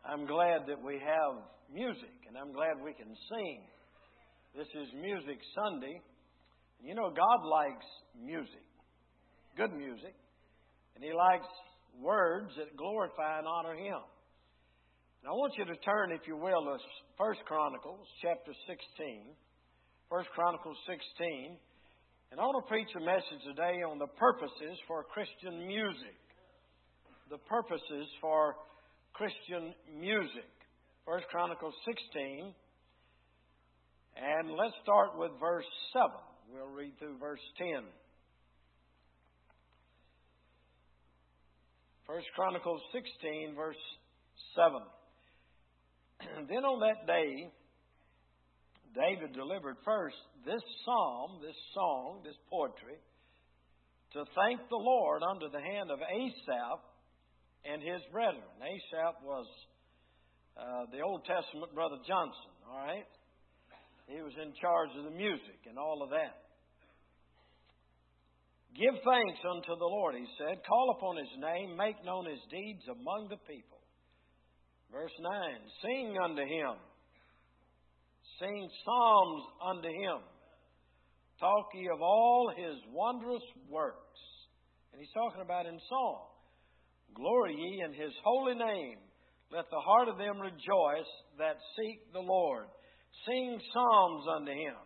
I'm glad that we have music, and I'm glad we can sing. This is Music Sunday. You know, God likes music, good music, and He likes words that glorify and honor Him. And I want you to turn, if you will, to 1 Chronicles chapter 16. 1 Chronicles 16. And I want to preach a message today on the purposes for Christian music. The purposes for Christian music. 1 Chronicles 16. And let's start with verse 7. We'll read through verse 10. 1 Chronicles 16, verse 7. Then on that day, David delivered first this psalm, this song, this poetry, to thank the Lord under the hand of Asaph and his brethren. Asaph was the Old Testament Brother Johnson, all right? He was in charge of the music and all of that. Give thanks unto the Lord, he said. Call upon His name. Make known His deeds among the people. Verse 9. Sing unto Him. Sing psalms unto Him. Talk ye of all His wondrous works. And he's talking about in song. Glory ye in His holy name. Let the heart of them rejoice that seek the Lord. Sing psalms unto Him.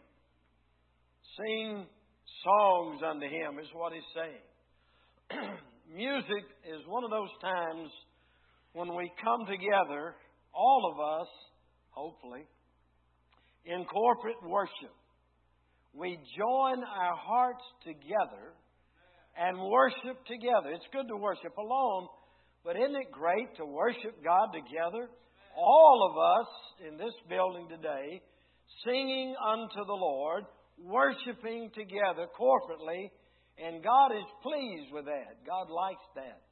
Sing songs unto Him is what he's saying. Music is one of those times when we come together, all of us, hopefully, in corporate worship. We join our hearts together and worship together. It's good to worship alone, but isn't it great to worship God together? All of us in this building today, singing unto the Lord, worshiping together corporately, and God is pleased with that. God likes that.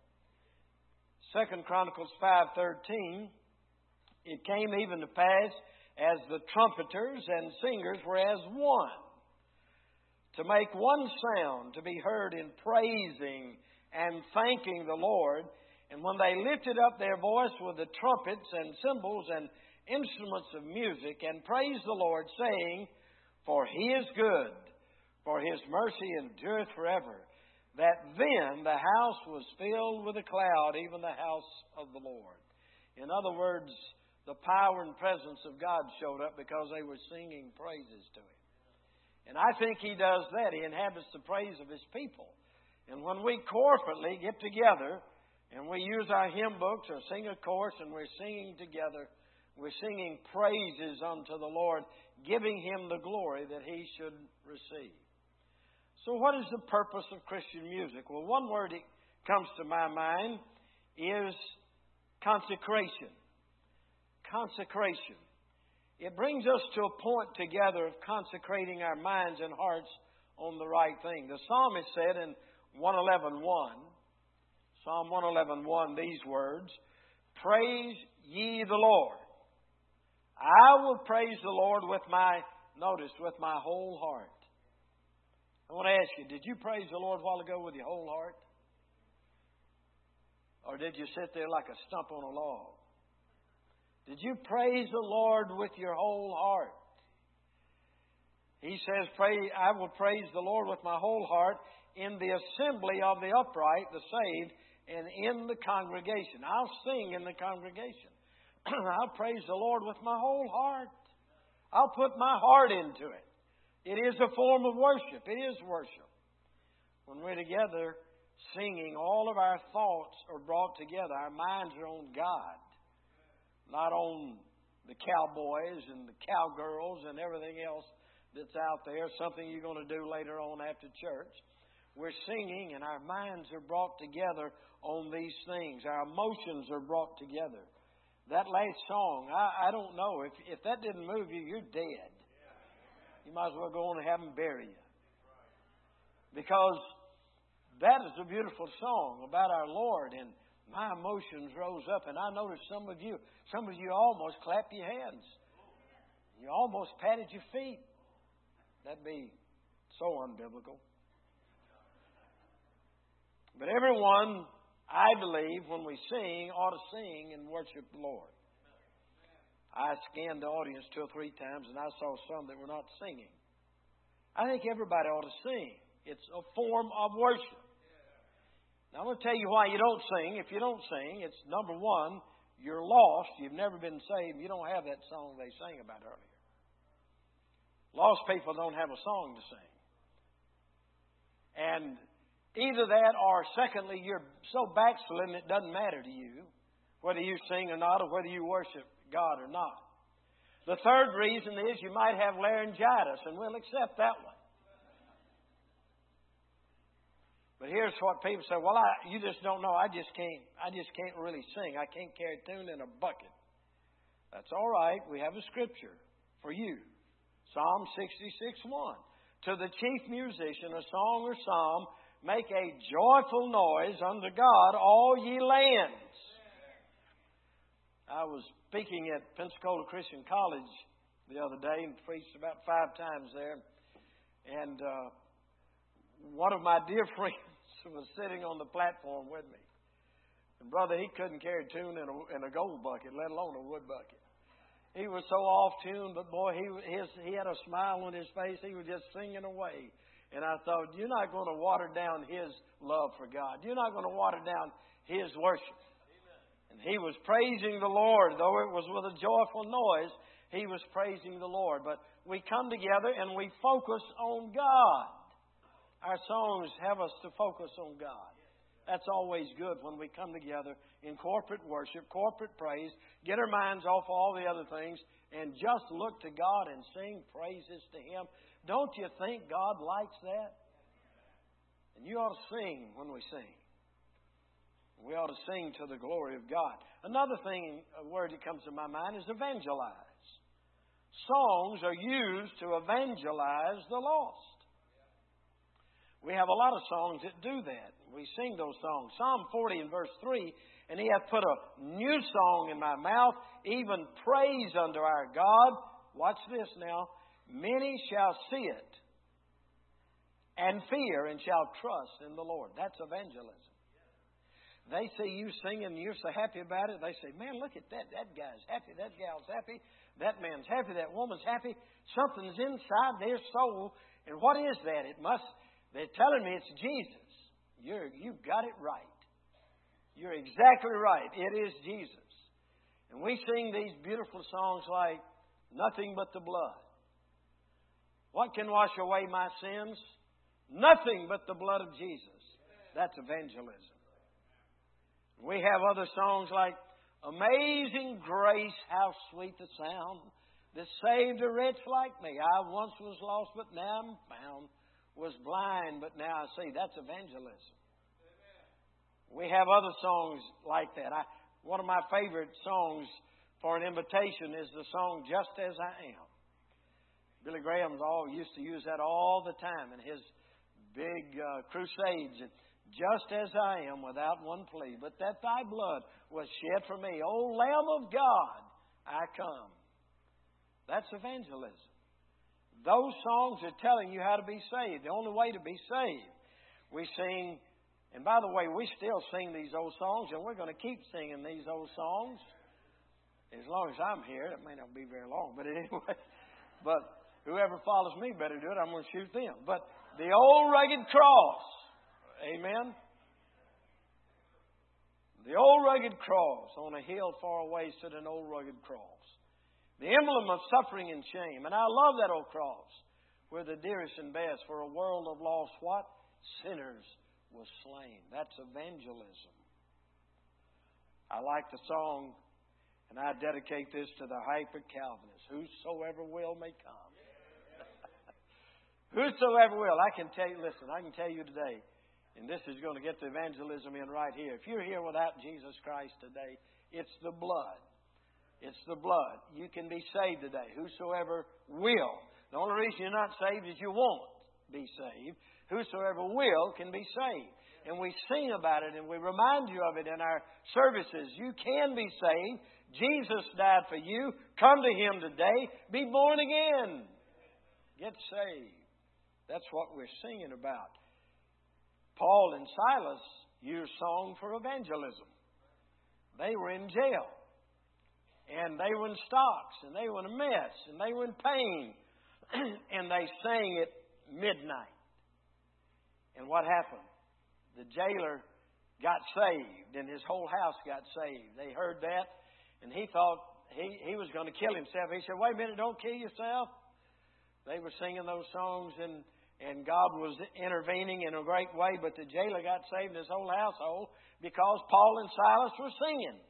2 Chronicles 5:13, it came even to pass as the trumpeters and singers were as one, to make one sound, to be heard in praising and thanking the Lord. And when they lifted up their voice with the trumpets and cymbals and instruments of music, and praised the Lord, saying, For He is good, for His mercy endureth forever, that then the house was filled with a cloud, even the house of the Lord. In other words, the power and presence of God showed up because they were singing praises to Him. And I think He does that. He inhabits the praise of His people. And when we corporately get together and we use our hymn books or sing a chorus and we're singing together, we're singing praises unto the Lord, giving Him the glory that He should receive. So what is the purpose of Christian music? Well, one word that comes to my mind is consecration. Consecration. It brings us to a point together of consecrating our minds and hearts on the right thing. The psalmist said in 111:1, Psalm 111:1, these words, Praise ye the Lord. I will praise the Lord with my whole heart. I want to ask you, did you praise the Lord a while ago with your whole heart? Or did you sit there like a stump on a log? Did you praise the Lord with your whole heart? He says, I will praise the Lord with my whole heart in the assembly of the upright, the saved, and in the congregation. I'll sing in the congregation. I'll praise the Lord with my whole heart. I'll put my heart into it. It is a form of worship. It is worship. When we're together singing, all of our thoughts are brought together. Our minds are on God, not on the cowboys and the cowgirls and everything else that's out there, something you're going to do later on after church. We're singing and our minds are brought together on these things. Our emotions are brought together. That last song, I don't know. If that didn't move you, you're dead. You might as well go on and have them bury you. Because that is a beautiful song about our Lord, and my emotions rose up. And I noticed some of you almost clapped your hands. You almost patted your feet. That'd be so unbiblical. But everyone, I believe, when we sing, ought to sing and worship the Lord. I scanned the audience 2 or 3 times, and I saw some that were not singing. I think everybody ought to sing. It's a form of worship. Now, I'm going to tell you why you don't sing. If you don't sing, it's number one, you're lost. You've never been saved. You don't have that song they sang about earlier. Lost people don't have a song to sing. And either that or secondly, you're so backslidden it doesn't matter to you whether you sing or not or whether you worship God or not. The third reason is you might have laryngitis, and we'll accept that one. But here's what people say, well, you just don't know. I just can't really sing. I can't carry a tune in a bucket. That's all right. We have a scripture for you. Psalm 66:1. To the chief musician, a song or psalm, make a joyful noise unto God, all ye lands. I was speaking at Pensacola Christian College the other day and preached about 5 times there. And one of my dear friends was sitting on the platform with me. And brother, he couldn't carry a tune in a gold bucket, let alone a wood bucket. He was so off tune, but boy, he had a smile on his face. He was just singing away. And I thought, you're not going to water down his love for God. You're not going to water down his worship. And he was praising the Lord, though it was with a joyful noise. He was praising the Lord. But we come together and we focus on God. Our songs have us to focus on God. That's always good when we come together in corporate worship, corporate praise, get our minds off all the other things, and just look to God and sing praises to Him. Don't you think God likes that? And you ought to sing when we sing. We ought to sing to the glory of God. Another thing, a word that comes to my mind is evangelize. Songs are used to evangelize the lost. We have a lot of songs that do that. We sing those songs. Psalm 40 and verse 3, and He hath put a new song in my mouth, even praise unto our God. Watch this now. Many shall see it and fear and shall trust in the Lord. That's evangelism. They see you singing and you're so happy about it. They say, man, look at that. That guy's happy. That gal's happy. That man's happy. That woman's happy. Something's inside their soul. And what is that? They're telling me it's Jesus. You've got it right. You're exactly right. It is Jesus. And we sing these beautiful songs like Nothing But the Blood. What can wash away my sins? Nothing but the blood of Jesus. That's evangelism. We have other songs like Amazing Grace, how sweet the sound that saved a wretch like me. I once was lost, but now I'm found. Was blind, but now I see. That's evangelism. We have other songs like that. One of my favorite songs for an invitation is the song Just As I Am. Billy Graham used to use that all the time in his big crusades. Just as I am, without one plea, but that thy blood was shed for me. O Lamb of God, I come. That's evangelism. Those songs are telling you how to be saved. The only way to be saved. We sing, and by the way, we still sing these old songs, and we're going to keep singing these old songs. As long as I'm here, it may not be very long, but anyway. But whoever follows me better do it. I'm going to shoot them. But the old rugged cross. Amen. The old rugged cross on a hill far away stood an old rugged cross. The emblem of suffering and shame. And I love that old cross where the dearest and best for a world of lost what? Sinners was slain. That's evangelism. I like the song, and I dedicate this to the hyper-Calvinists. Whosoever will may come. Whosoever will. I can tell you today, and this is going to get the evangelism in right here. If you're here without Jesus Christ today, it's the blood. It's the blood. You can be saved today. Whosoever will. The only reason you're not saved is you won't be saved. Whosoever will can be saved. And we sing about it and we remind you of it in our services. You can be saved. Jesus died for you. Come to Him today. Be born again. Get saved. That's what we're singing about. Paul and Silas used song for evangelism. They were in jail. and they were in stocks, and they were in a mess, and they were in pain, and they sang at midnight. And what happened? The jailer got saved, and his whole house got saved. They heard that, and he thought he was going to kill himself. He said, "Wait a minute, don't kill yourself." They were singing those songs, and God was intervening in a great way, but the jailer got saved in his whole household because Paul and Silas were singing.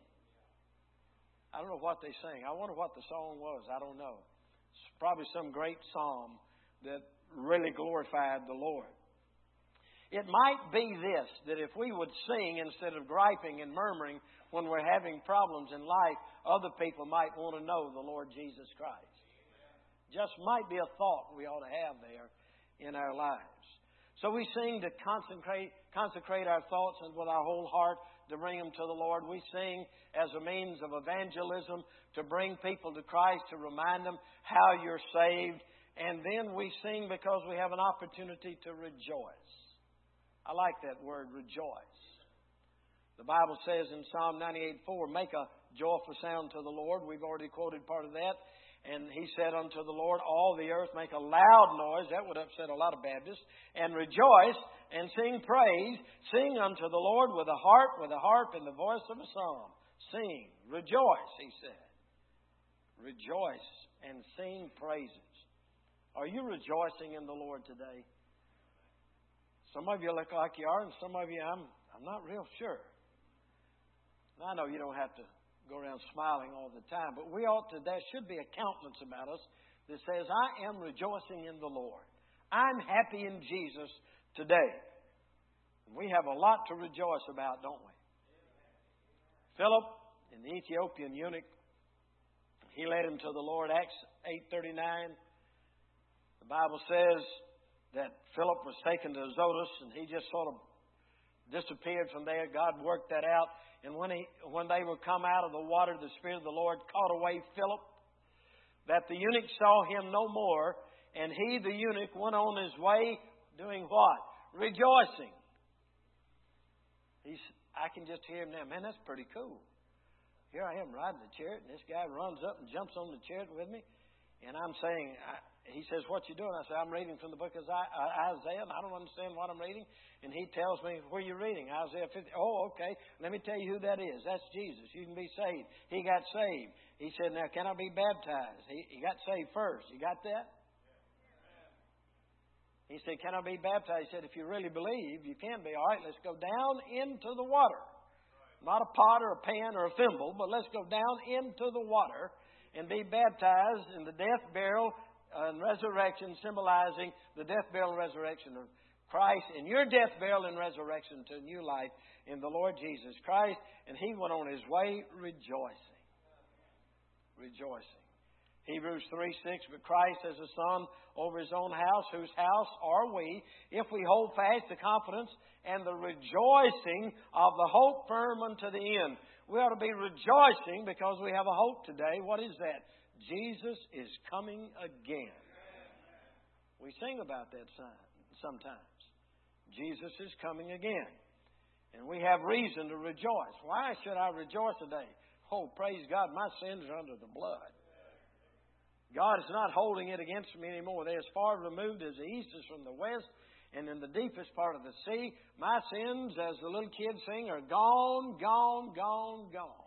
I don't know what they sang. I wonder what the song was. I don't know. It's probably some great psalm that really glorified the Lord. It might be this, that if we would sing instead of griping and murmuring when we're having problems in life, other people might want to know the Lord Jesus Christ. Just might be a thought we ought to have there in our lives. So we sing to consecrate our thoughts and with our whole heart to bring them to the Lord. We sing as a means of evangelism to bring people to Christ, to remind them how you're saved. And then we sing because we have an opportunity to rejoice. I like that word, rejoice. The Bible says in Psalm 98:4, make a joyful sound to the Lord. We've already quoted part of that. And he said unto the Lord, all the earth make a loud noise. That would upset a lot of Baptists. And rejoice and sing praise. Sing unto the Lord with a harp, and the voice of a psalm. Sing, rejoice, he said. Rejoice and sing praises. Are you rejoicing in the Lord today? Some of you look like you are, and some of you, I'm not real sure. I know you don't have to go around smiling all the time, but there should be a countenance about us that says, I am rejoicing in the Lord. I'm happy in Jesus today. We have a lot to rejoice about, don't we? Philip, and the Ethiopian eunuch, he led him to the Lord. Acts 8:39. The Bible says that Philip was taken to Azotus, and he just sort of disappeared from there. God worked that out. And when they were come out of the water, the Spirit of the Lord caught away Philip, that the eunuch saw him no more, and he, the eunuch, went on his way doing what? Rejoicing. I can just hear him now. Man, that's pretty cool. Here I am riding the chariot, and this guy runs up and jumps on the chariot with me. And I'm saying, he says, what you doing? I say, I'm reading from the book of Isaiah, and I don't understand what I'm reading. And he tells me, where are you reading? Isaiah 50. Oh, okay. Let me tell you who that is. That's Jesus. You can be saved. He got saved. He said, now, can I be baptized? He got saved first. You got that? He said, can I be baptized? He said, if you really believe, you can be. All right, let's go down into the water. Not a pot or a pan or a thimble, but let's go down into the water and be baptized in the death, burial, and resurrection, symbolizing the death, burial, and resurrection of Christ, and your death, burial, and resurrection to new life in the Lord Jesus Christ. And he went on his way rejoicing. Rejoicing. Hebrews 3:6, but Christ as a son over his own house, whose house are we, if we hold fast the confidence and the rejoicing of the hope firm unto the end. We ought to be rejoicing because we have a hope today. What is that? Jesus is coming again. We sing about that sometimes. Jesus is coming again. And we have reason to rejoice. Why should I rejoice today? Oh, praise God, my sins are under the blood. God is not holding it against me anymore. They're as far removed as the east is from the west, and in the deepest part of the sea. My sins, as the little kids sing, are gone, gone, gone, gone.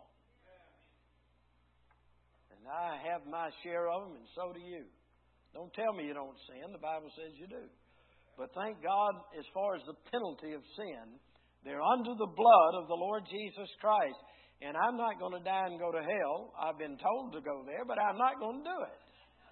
And I have my share of them, and so do you. Don't tell me you don't sin. The Bible says you do. But thank God, as far as the penalty of sin, they're under the blood of the Lord Jesus Christ. And I'm not going to die and go to hell. I've been told to go there, but I'm not going to do it.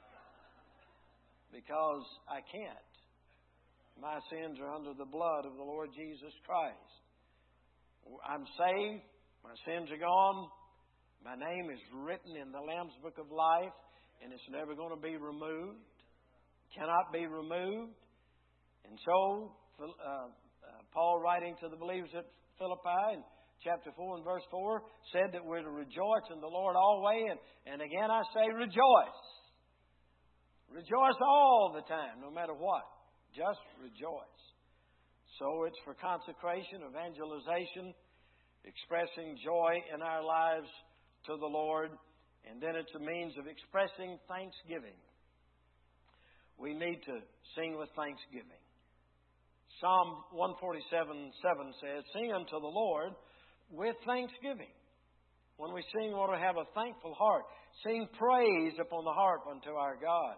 Because I can't. My sins are under the blood of the Lord Jesus Christ. I'm saved. My sins are gone. My name is written in the Lamb's Book of Life, and it's never going to be removed. Cannot be removed. And so, Paul, writing to the believers at Philippi in chapter 4 and verse 4, said that we're to rejoice in the Lord always. And again I say rejoice. Rejoice all the time, no matter what. Just rejoice. So it's for consecration, evangelization, expressing joy in our lives to the Lord. And then it's a means of expressing thanksgiving. We need to sing with thanksgiving. Psalm 147:7 says, "Sing unto the Lord with thanksgiving." When we sing, we ought to have a thankful heart. Sing praise upon the harp unto our God.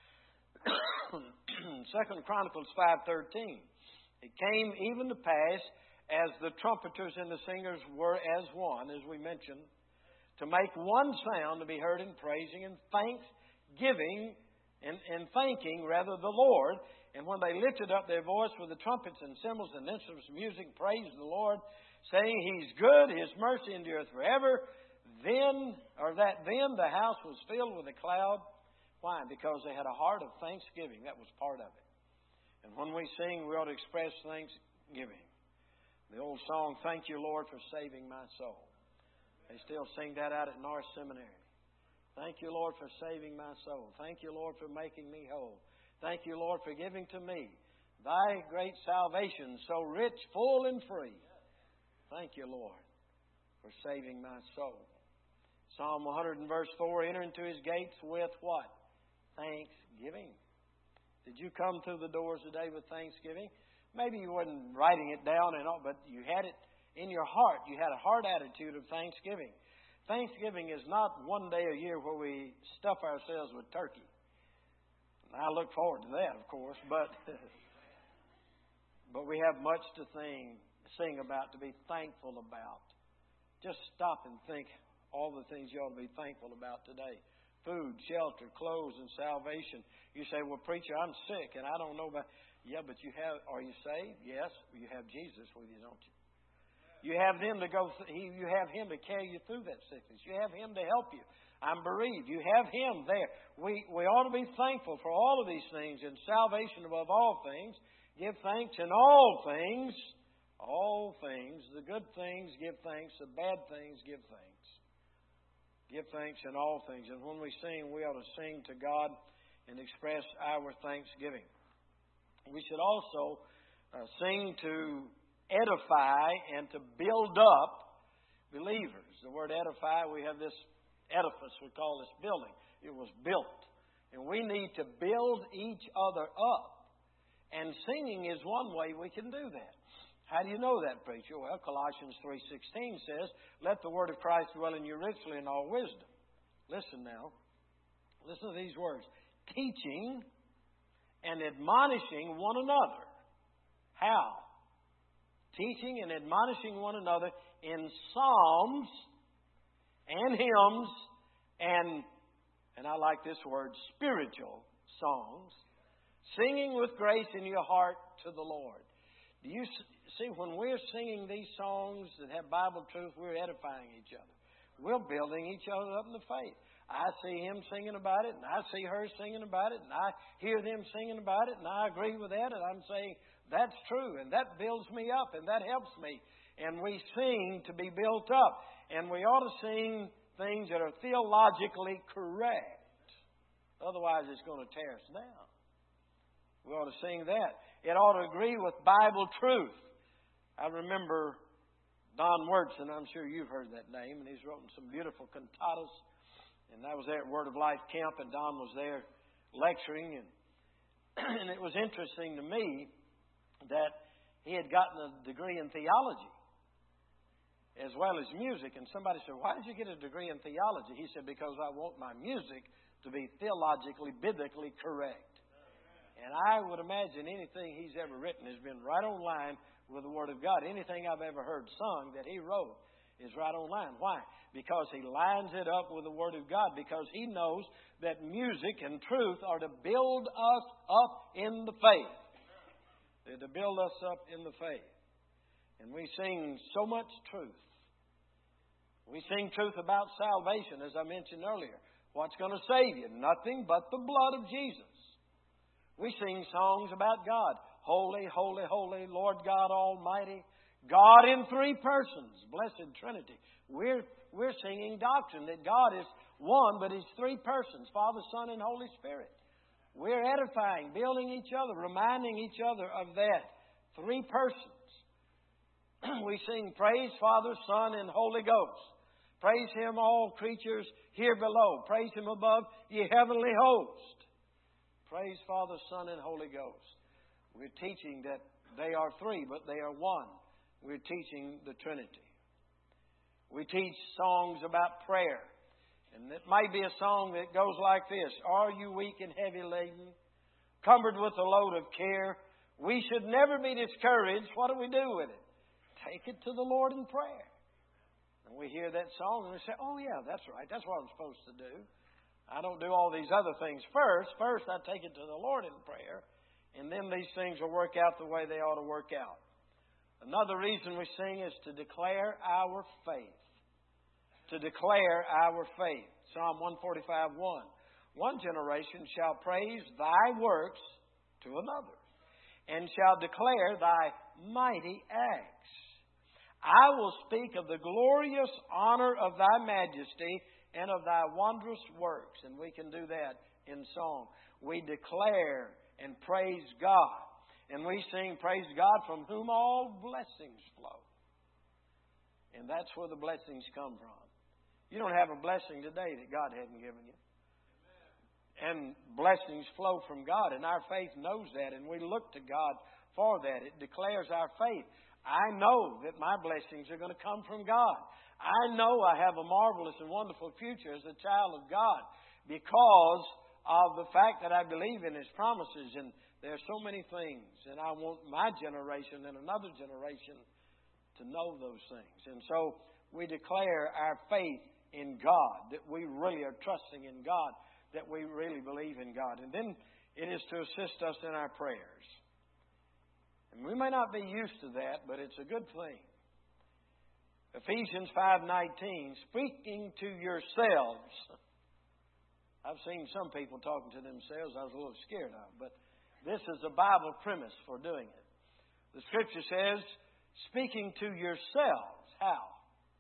2 Chronicles 5:13. "It came even to pass, as the trumpeters and the singers were as one," as we mentioned, "to make one sound to be heard in praising and thanksgiving, and thanking rather the Lord. And when they lifted up their voice with the trumpets and cymbals and instruments of music, praised the Lord, saying, He's good, His mercy endureth forever. Then the house was filled with a cloud." Why? Because they had a heart of thanksgiving. That was part of it. And when we sing, we ought to express thanksgiving. The old song, "Thank you, Lord, for saving my soul." They still sing that out at North Seminary. "Thank you, Lord, for saving my soul. Thank you, Lord, for making me whole. Thank you, Lord, for giving to me Thy great salvation, so rich, full, and free. Thank you, Lord, for saving my soul." Psalm 100 and verse 4, "Enter into His gates with" what? Thanksgiving. Did you come through the doors today with thanksgiving? Maybe you wasn't writing it down and all, but you had it in your heart. You had a heart attitude of thanksgiving. Thanksgiving is not one day a year where we stuff ourselves with turkey. I look forward to that, of course, but we have much to sing about, to be thankful about. Just stop and think all the things you ought to be thankful about today. Food, shelter, clothes, and salvation. You say, "Well, preacher, I'm sick and I don't know about..." Yeah, but are you saved? Yes, you have Jesus with you, don't you? You have Him to you have Him to carry you through that sickness. You have Him to help you. I'm bereaved. You have Him there. We ought to be thankful for all of these things, and salvation above all things. Give thanks in all things. All things. The good things, give thanks. The bad things, give thanks. Give thanks in all things. And when we sing, we ought to sing to God and express our thanksgiving. We should also sing to edify and to build up believers. The word edify, we have this edifice we call this building. It was built. And we need to build each other up. And singing is one way we can do that. How do you know that, preacher? Well, Colossians 3:16 says, "Let the word of Christ dwell in you richly in all wisdom." Listen now. Listen to these words. "Teaching and admonishing one another." How? Teaching and admonishing one another in psalms and hymns and I like this word, spiritual songs, singing with grace in your heart to the Lord. Do you see, when we're singing these songs that have Bible truth, we're edifying each other. We're building each other up in the faith. I see him singing about it, and I see her singing about it, and I hear them singing about it, and I agree with that, and I'm saying, that's true, and that builds me up, and that helps me. And we sing to be built up. And we ought to sing things that are theologically correct. Otherwise, it's going to tear us down. We ought to sing that. It ought to agree with Bible truth. I remember Don Wurtson. I'm sure you've heard that name. And he's written some beautiful cantatas. And I was there at Word of Life Camp, and Don was there lecturing. And it was interesting to me that he had gotten a degree in theology as well as music. And somebody said, "Why did you get a degree in theology?" He said, "Because I want my music to be theologically, biblically correct." And I would imagine anything he's ever written has been right on line with the Word of God. Anything I've ever heard sung that he wrote is right on line. Why? Because he lines it up with the Word of God. Because he knows that music and truth are to build us up in the faith. They're to build us up in the faith. And we sing so much truth. We sing truth about salvation, as I mentioned earlier. What's going to save you? Nothing but the blood of Jesus. We sing songs about God. Holy, holy, holy, Lord God Almighty. God in three persons. Blessed Trinity. We're singing doctrine that God is one, but He's three persons. Father, Son, and Holy Spirit. We're edifying, building each other, reminding each other of that. Three persons. We sing praise, Father, Son, and Holy Ghost. Praise Him, all creatures here below. Praise Him above, ye heavenly host. Praise Father, Son, and Holy Ghost. We're teaching that they are three, but they are one. We're teaching the Trinity. We teach songs about prayer. And it might be a song that goes like this. Are you weak and heavy laden, cumbered with a load of care? We should never be discouraged. What do we do with it? Take it to the Lord in prayer. And we hear that song and we say, oh yeah, that's right. That's what I'm supposed to do. I don't do all these other things first. First, I take it to the Lord in prayer. And then these things will work out the way they ought to work out. Another reason we sing is to declare our faith. To declare our faith. Psalm 145:1. One generation shall praise thy works to another, and shall declare thy mighty acts. I will speak of the glorious honor of thy majesty and of thy wondrous works. And we can do that in song. We declare and praise God. And we sing, praise God, from whom all blessings flow. And that's where the blessings come from. You don't have a blessing today that God hadn't given you. And blessings flow from God. And our faith knows that. And we look to God for that. It declares our faith. I know that my blessings are going to come from God. I know I have a marvelous and wonderful future as a child of God because of the fact that I believe in His promises. And there are so many things. And I want my generation and another generation to know those things. And so we declare our faith in God, that we really are trusting in God, that we really believe in God. And then it is to assist us in our prayers. And we may not be used to that, but it's a good thing. Ephesians 5:19, speaking to yourselves. I've seen some people talking to themselves I was a little scared of, but this is a Bible premise for doing it. The Scripture says, speaking to yourselves. How?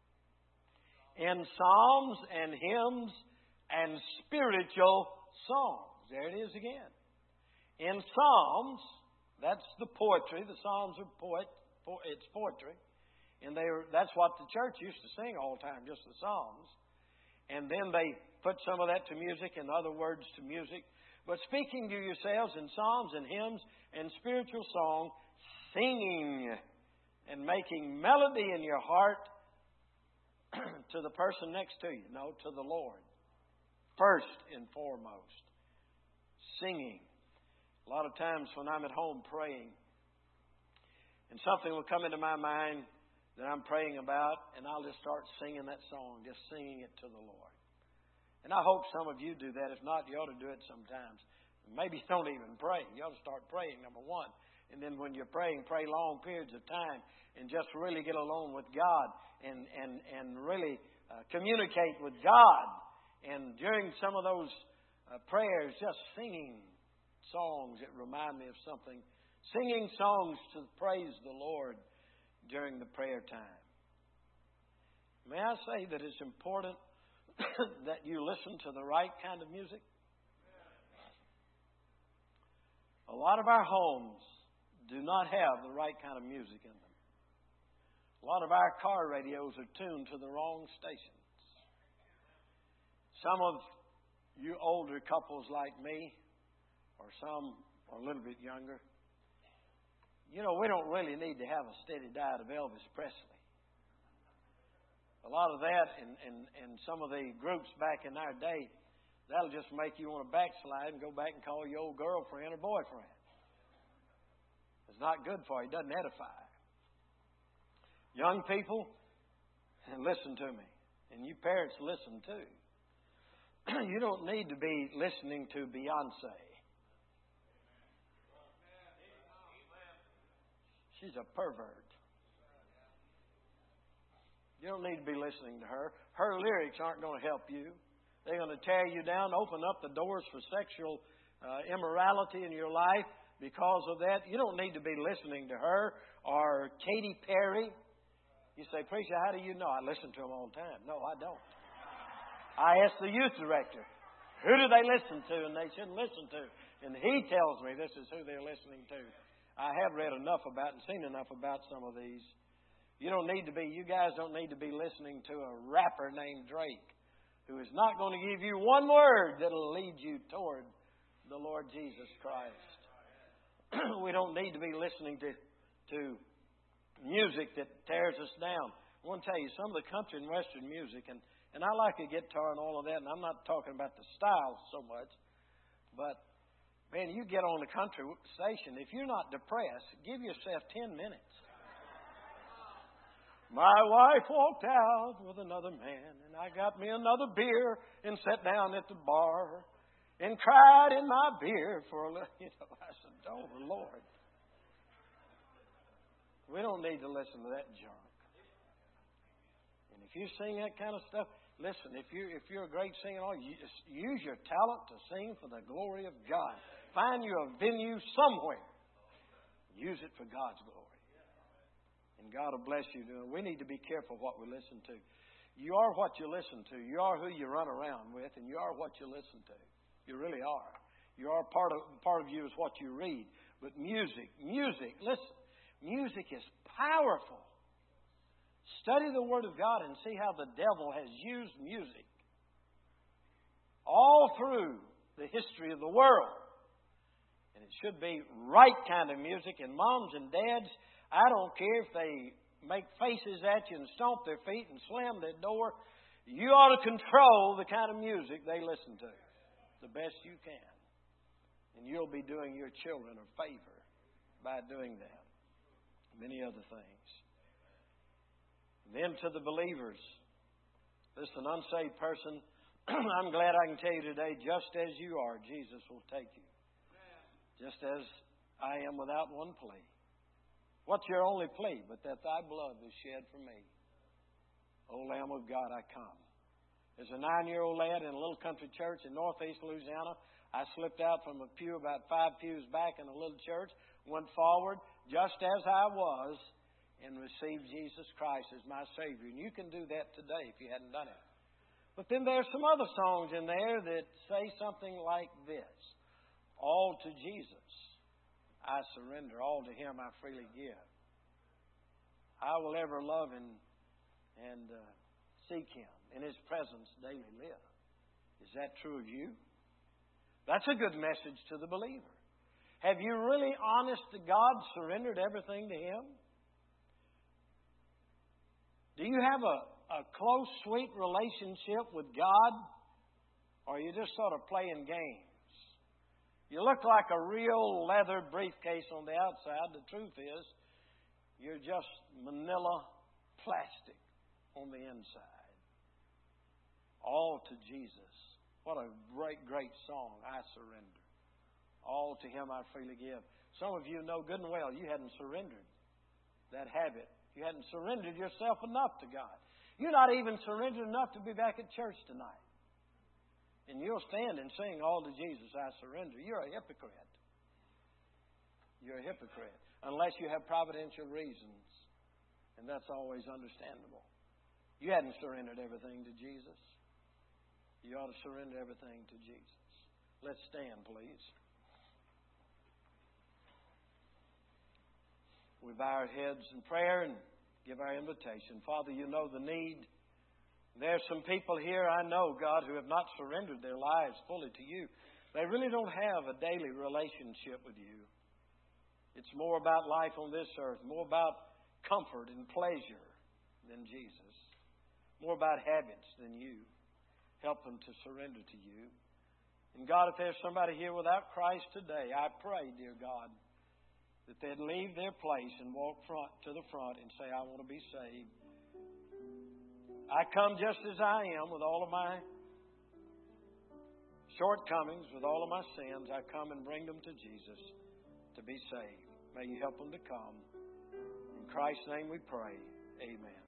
In psalms and hymns and spiritual songs. There it is again. In psalms, that's the poetry. The psalms are it's poetry. And that's what the church used to sing all the time, just the psalms. And then they put some of that to music and other words to music. But speaking to yourselves in psalms and hymns and spiritual song, singing and making melody in your heart to the person next to you. No, to the Lord. First and foremost. Singing. A lot of times when I'm at home praying, and something will come into my mind that I'm praying about, and I'll just start singing that song, just singing it to the Lord. And I hope some of you do that. If not, you ought to do it sometimes. Maybe don't even pray. You ought to start praying, number one. And then when you're praying, pray long periods of time and just really get alone with God and really communicate with God. And during some of those prayers, just singing songs that remind me of something. Singing songs to praise the Lord during the prayer time. May I say that it's important that you listen to the right kind of music? A lot of our homes do not have the right kind of music in them. A lot of our car radios are tuned to the wrong stations. Some of you older couples like me, or some are a little bit younger, you know, we don't really need to have a steady diet of Elvis Presley. A lot of that and some of the groups back in our day, that'll just make you want to backslide and go back and call your old girlfriend or boyfriend. It's not good for you. It doesn't edify. Young people, listen to me. And you parents, listen too. You don't need to be listening to Beyonce. She's a pervert. You don't need to be listening to her. Her lyrics aren't going to help you. They're going to tear you down, open up the doors for sexual immorality in your life. Because of that, you don't need to be listening to her or Katy Perry. You say, preacher, how do you know? I listen to them all the time. No, I don't. I ask the youth director, who do they listen to and they shouldn't listen to? And he tells me this is who they're listening to. I have read enough about and seen enough about some of these. You guys don't need to be listening to a rapper named Drake who is not going to give you one word that will lead you toward the Lord Jesus Christ. We don't need to be listening to music that tears us down. I want to tell you, some of the country and western music, and I like a guitar and all of that, and I'm not talking about the style so much, but, man, you get on the country station, if you're not depressed, give yourself 10 minutes. My wife walked out with another man, and I got me another beer and sat down at the bar and cried in my beer for a little. I said, oh, Lord. We don't need to listen to that junk. And if you sing that kind of stuff, listen, if you're a great singer, you just use your talent to sing for the glory of God. Find you a venue somewhere. Use it for God's glory. And God will bless you. We need to be careful what we listen to. You are what you listen to. You are who you run around with, and you are what you listen to. You really are. You are part of you is what you read. But music, listen, music is powerful. Study the Word of God and see how the devil has used music all through the history of the world. And it should be right kind of music. And moms and dads, I don't care if they make faces at you and stomp their feet and slam their door. You ought to control the kind of music they listen to the best you can. And you'll be doing your children a favor by doing that. Many other things. Then to the believers. Listen, unsaved person, I'm glad I can tell you today, just as you are, Jesus will take you. Just as I am without one plea. What's your only plea? But that thy blood was shed for me. O Lamb of God, I come. As a 9-year-old lad in a little country church in northeast Louisiana, I slipped out from a pew about 5 pews back in a little church, went forward just as I was, and received Jesus Christ as my Savior. And you can do that today if you hadn't done it. But then there's some other songs in there that say something like this. All to Jesus I surrender. All to Him I freely give. I will ever love and seek Him. In His presence daily live. Is that true of you? That's a good message to the believer. Have you really, honest to God, surrendered everything to Him? Do you have a close, sweet relationship with God? Or are you just sort of playing games? You look like a real leather briefcase on the outside. The truth is, you're just manila plastic on the inside. All to Jesus. What a great, great song, I surrender. All to Him I freely give. Some of you know good and well you hadn't surrendered that habit. You hadn't surrendered yourself enough to God. You're not even surrendered enough to be back at church tonight. And you'll stand and sing, all to Jesus I surrender. You're a hypocrite. You're a hypocrite. Unless you have providential reasons. And that's always understandable. You hadn't surrendered everything to Jesus. You ought to surrender everything to Jesus. Let's stand, please. We bow our heads in prayer and give our invitation. Father, you know the need. There's some people here, I know, God, who have not surrendered their lives fully to you. They really don't have a daily relationship with you. It's more about life on this earth, more about comfort and pleasure than Jesus, more about habits than you. Help them to surrender to you. And God, if there's somebody here without Christ today, I pray, dear God, that they'd leave their place and walk to the front and say, I want to be saved. I come just as I am with all of my shortcomings, with all of my sins. I come and bring them to Jesus to be saved. May you help them to come. In Christ's name we pray. Amen.